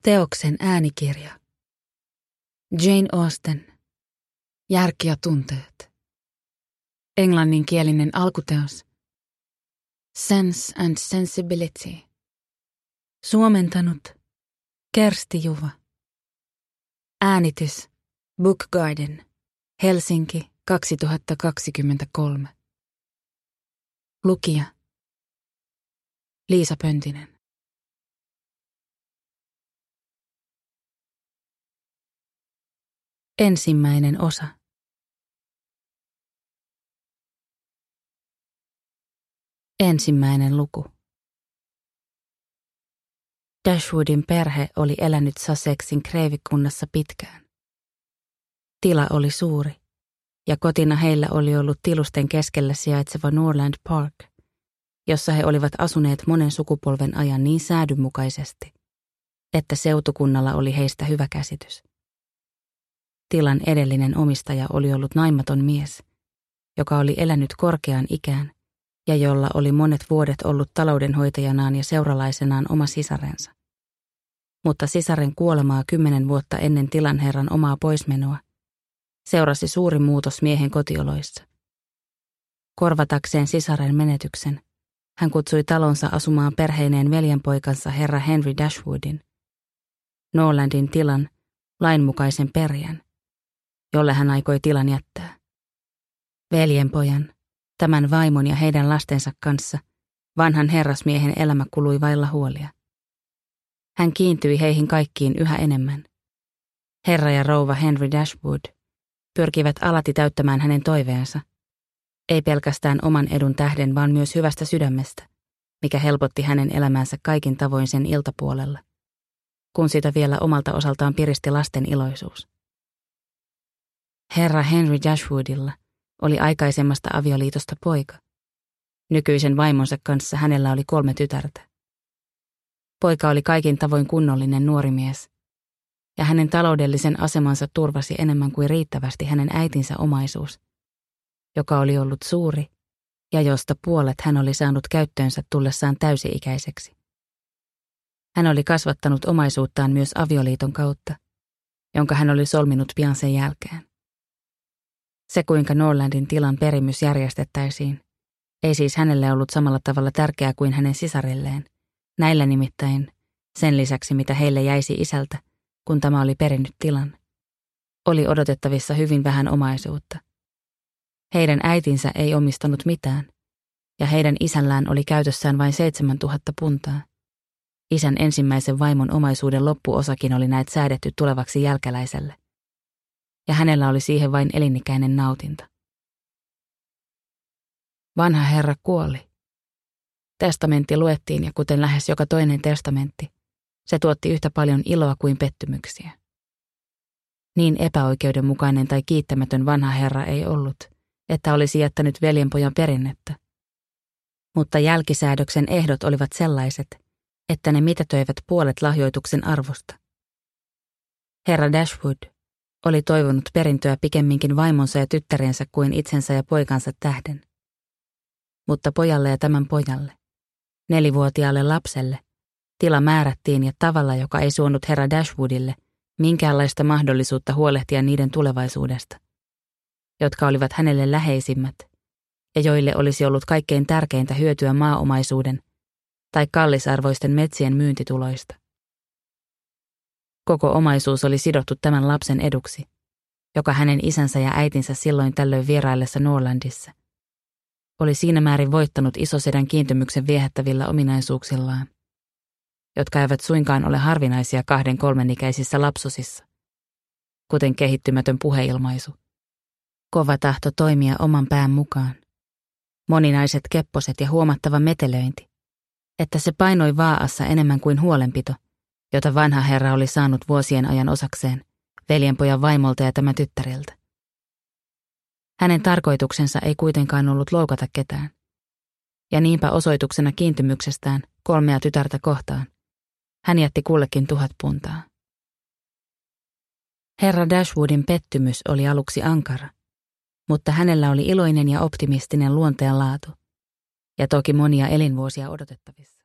Teoksen äänikirja. Jane Austen. Järki ja tunteet. Englanninkielinen alkuteos. Sense and Sensibility. Suomentanut Kersti Juva. Äänitys Book Garden, Helsinki 2023. Lukija Liisa Pöntinen. Ensimmäinen osa. Ensimmäinen luku. Dashwoodin perhe oli elänyt Sussexin kreivikunnassa pitkään. Tila oli suuri, ja kotina heillä oli ollut tilusten keskellä sijaitseva Norland Park, jossa he olivat asuneet monen sukupolven ajan niin säädynmukaisesti, että seutukunnalla oli heistä hyvä käsitys. Tilan edellinen omistaja oli ollut naimaton mies, joka oli elänyt korkeaan ikään ja jolla oli monet vuodet ollut taloudenhoitajanaan ja seuralaisenaan oma sisarensa. Mutta sisaren kuolemaa 10 vuotta ennen tilanherran omaa poismenoa seurasi suuri muutos miehen kotioloissa. Korvatakseen sisaren menetyksen, hän kutsui talonsa asumaan perheineen veljenpoikansa herra Henry Dashwoodin, Norlandin tilan lainmukaisen perijän, jolle hän aikoi tilan jättää. Veljenpojan, tämän vaimon ja heidän lastensa kanssa, vanhan herrasmiehen elämä kului vailla huolia. Hän kiintyi heihin kaikkiin yhä enemmän. Herra ja rouva Henry Dashwood pyrkivät alati täyttämään hänen toiveensa, ei pelkästään oman edun tähden, vaan myös hyvästä sydämestä, mikä helpotti hänen elämäänsä kaikin tavoin sen iltapuolella, kun sitä vielä omalta osaltaan piristi lasten iloisuus. Herra Henry Dashwoodilla oli aikaisemmasta avioliitosta poika. Nykyisen vaimonsa kanssa hänellä oli 3 tytärtä. Poika oli kaikin tavoin kunnollinen nuori mies, ja hänen taloudellisen asemansa turvasi enemmän kuin riittävästi hänen äitinsä omaisuus, joka oli ollut suuri ja josta puolet hän oli saanut käyttöönsä tullessaan täysi-ikäiseksi. Hän oli kasvattanut omaisuuttaan myös avioliiton kautta, jonka hän oli solminut pian sen jälkeen. Se, kuinka Norlandin tilan perimys järjestettäisiin, ei siis hänelle ollut samalla tavalla tärkeää kuin hänen sisarilleen, näillä nimittäin, sen lisäksi mitä heille jäisi isältä, kun tämä oli perinnyt tilan, oli odotettavissa hyvin vähän omaisuutta. Heidän äitinsä ei omistanut mitään, ja heidän isällään oli käytössään vain 7 000 puntaa. Isän ensimmäisen vaimon omaisuuden loppuosakin oli näet säädetty tulevaksi jälkeläiselle, ja hänellä oli siihen vain elinikäinen nautinto. Vanha herra kuoli. Testamentti luettiin, ja kuten lähes joka toinen testamentti, se tuotti yhtä paljon iloa kuin pettymyksiä. Niin epäoikeudenmukainen tai kiittämätön vanha herra ei ollut, että olisi jättänyt veljenpojan perinnettä. Mutta jälkisäädöksen ehdot olivat sellaiset, että ne mitätöivät puolet lahjoituksen arvosta. Herra Dashwood oli toivonut perintöä pikemminkin vaimonsa ja tyttärensä kuin itsensä ja poikansa tähden. Mutta pojalle ja tämän pojalle, 4-vuotiaalle lapselle, tila määrättiin ja tavalla, joka ei suonut herra Dashwoodille minkäänlaista mahdollisuutta huolehtia niiden tulevaisuudesta, jotka olivat hänelle läheisimmät ja joille olisi ollut kaikkein tärkeintä hyötyä maaomaisuuden tai kallisarvoisten metsien myyntituloista. Koko omaisuus oli sidottu tämän lapsen eduksi, joka hänen isänsä ja äitinsä silloin tällöin vieraillessa Norlandissa oli siinä määrin voittanut isosedän kiintymyksen viehättävillä ominaisuuksillaan, jotka eivät suinkaan ole harvinaisia 2-3-ikäisissä lapsosissa, kuten kehittymätön puheilmaisu, kova tahto toimia oman pään mukaan, moninaiset kepposet ja huomattava metelöinti, että se painoi vaa'assa enemmän kuin huolenpito, jota vanha herra oli saanut vuosien ajan osakseen veljenpojan vaimolta ja tämän tyttäriltä. Hänen tarkoituksensa ei kuitenkaan ollut loukata ketään, ja niinpä osoituksena kiintymyksestään 3 tytärtä kohtaan hän jätti kullekin 1000 puntaa. Herra Dashwoodin pettymys oli aluksi ankara, mutta hänellä oli iloinen ja optimistinen luonteenlaatu, ja toki monia elinvuosia odotettavissa.